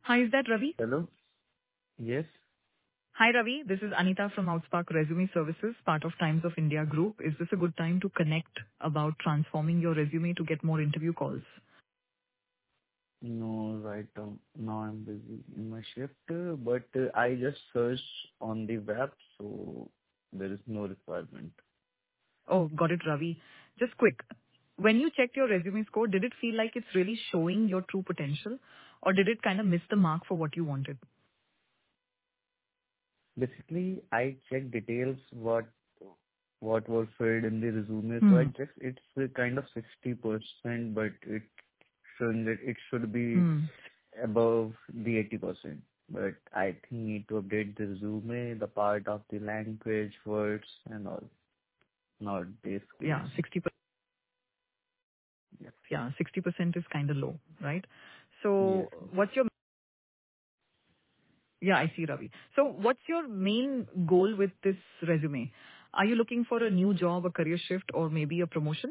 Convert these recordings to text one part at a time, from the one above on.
Hi, is that Ravi? Hello? Yes? Hi, Ravi. This is Anita from Outspark Resume Services, part of Times of India Group. Is this a good time to connect about transforming your resume to get more interview calls? No, right now I'm busy in my shift, but I just searched on the web, so there is no requirement. Oh, got it, Ravi. Just quick. When you checked your resume score, did it feel like it's really showing your true potential, or did it kind of miss the mark for what you wanted? Basically, I checked details what was filled in the resume, so I Hmm. checked it's kind of 60%, but it's showing that it should be Hmm. above the 80%. But I think need to update the resume, the part of the language, words, and all, not the skills. Yeah, 60%. Yeah. Yeah, 60% is kind of low, right? Yes. So what's your... Yeah, I see, Ravi. So what's your main goal with this resume? Are you looking for a new job, a career shift, or maybe a promotion?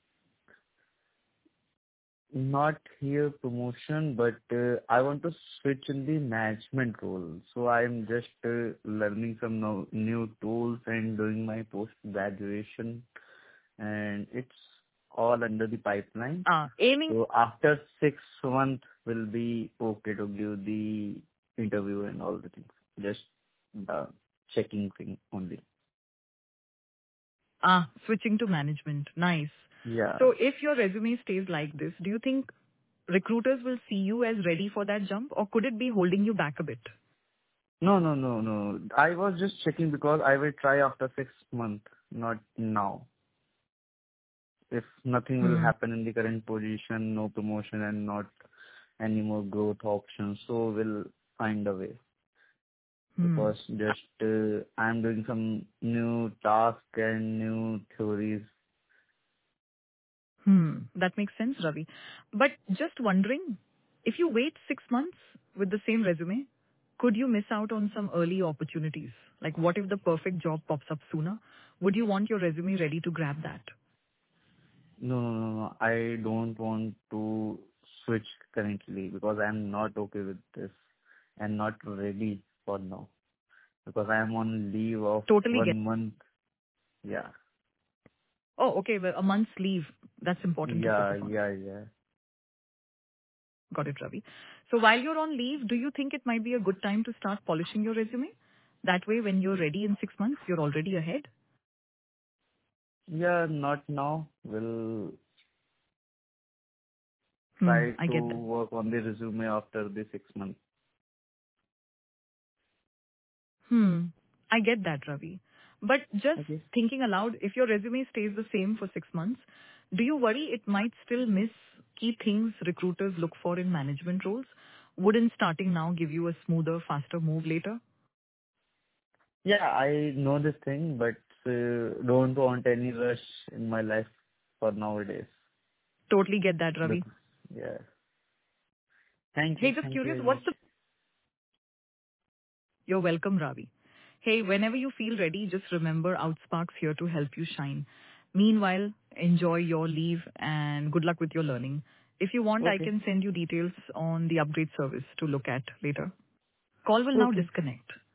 Not here promotion, but I want to switch in the management role. So I'm just learning some new tools and doing my post graduation, and it's all under the pipeline. Aiming... So after 6 months will be okay to give the interview and all the things. Just the checking thing only. Switching to management. Nice. Yeah. So if your resume stays like this, do you think recruiters will see you as ready for that jump, or could it be holding you back a bit? No, no, no, no. I was just checking because I will try after 6 months, not now. If nothing will Hmm. happen in the current position, no promotion and not any more growth options, so we'll find a way. Hmm. Because just I'm doing some new task and new theories. That makes sense, Ravi. But just wondering, if you wait 6 months with the same resume, could you miss out on some early opportunities? Like what if the perfect job pops up sooner? Would you want your resume ready to grab that? No, no, no, no. I don't want to switch currently because I'm not okay with this and not ready for now. Because I'm on leave of Totally get. 1 month. Yeah. Oh, okay. Well, a month's leave. That's important to Yeah, focus on. yeah, yeah. Got it, Ravi. So while you're on leave, do you think it might be a good time to start polishing your resume? That way, when you're ready in 6 months, you're already ahead. Yeah, not now. We'll try I to get that. work on the resume after the 6 months. Hmm. I get that, Ravi. But just Okay. thinking aloud, if your resume stays the same for 6 months, do you worry it might still miss key things recruiters look for in management roles? Wouldn't starting now give you a smoother, faster move later? Yeah, I know this thing, but don't want any rush in my life for nowadays. Totally get that, Ravi. Because, yeah. Thank Hey, you. just Thank you curious, very what's much. the... You're welcome, Ravi. Hey, whenever you feel ready, just remember Outspark's here to help you shine. Meanwhile, enjoy your leave and good luck with your learning. If you want, I Okay. can send you details on the upgrade service to look at later. Call will now Okay. disconnect.